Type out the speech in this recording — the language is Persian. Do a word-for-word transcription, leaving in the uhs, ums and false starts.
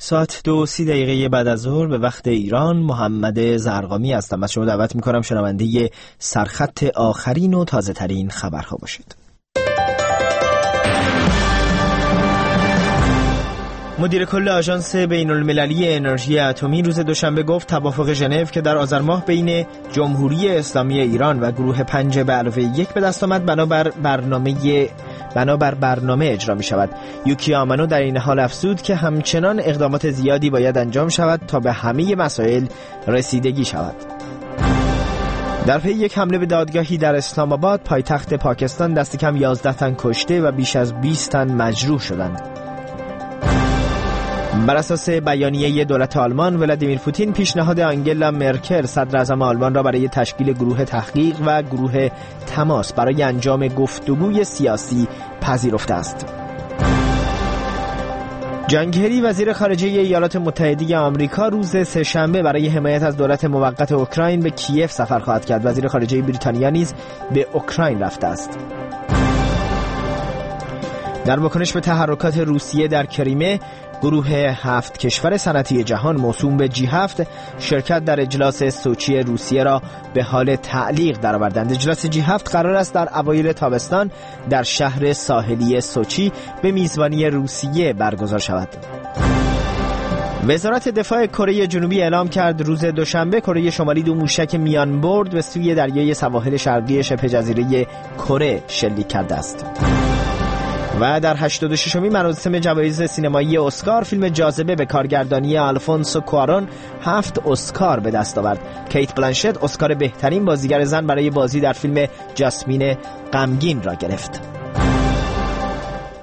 ساعت دو سی دقیقه بعد از ظهر به وقت ایران، محمد زرقامی هستم. از شما دعوت میکنم شنونده سرخط آخرین و تازه ترین خبرها باشید. مدیر کل آژانس بین‌المللی انرژی اتمی روز دوشنبه گفت توافق ژنو که در آذر ماه بین جمهوری اسلامی ایران و گروه پنج به علاوه یک به دست آمد بنابر برنامه بنابر برنامه اجرا می شود. یوکی آمانو در این حال افزود که همچنان اقدامات زیادی باید انجام شود تا به همه مسائل رسیدگی شود. در پی یک حمله به دادگاهی در اسلام آباد، پایتخت پاکستان، دست کم یازده تن کشته و بیش از بیست تن مجروح شدند. بر اساس بیانیه دولت آلمان، ولادیمیر پوتین پیشنهاد آنگلا مرکل صدر اعظم آلمان را برای تشکیل گروه تحقیق و گروه تماس برای انجام گفتگوی سیاسی پذیرفته است. جان کری وزیر خارجه ایالات متحده آمریکا روز سه‌شنبه برای حمایت از دولت موقت اوکراین به کیف سفر خواهد کرد. وزیر خارجه بریتانیا نیز به اوکراین رفته است. در واکنش به تحرکات روسیه در کریمه، گروه هفت کشور صنعتی جهان موسوم به جی هفت شرکت در اجلاس سوچی روسیه را به حال تعلیق درآوردند. اجلاس جی هفت قرار است در اوایل تابستان در شهر ساحلی سوچی به میزبانی روسیه برگزار شود. وزارت دفاع کره جنوبی اعلام کرد روز دوشنبه کره شمالی دو موشک میان برد به سوی دریای سواحل شرقی شبه جزیره کره شلیک کرده است. و در هشتاد و ششمین مراسم جوایز سینمایی اسکار، فیلم جاذبه به کارگردانی آلفونسو کوارون هفت اسکار به دست آورد. کیت بلانشت اسکار بهترین بازیگر زن برای بازی در فیلم جاسمین غمگین را گرفت.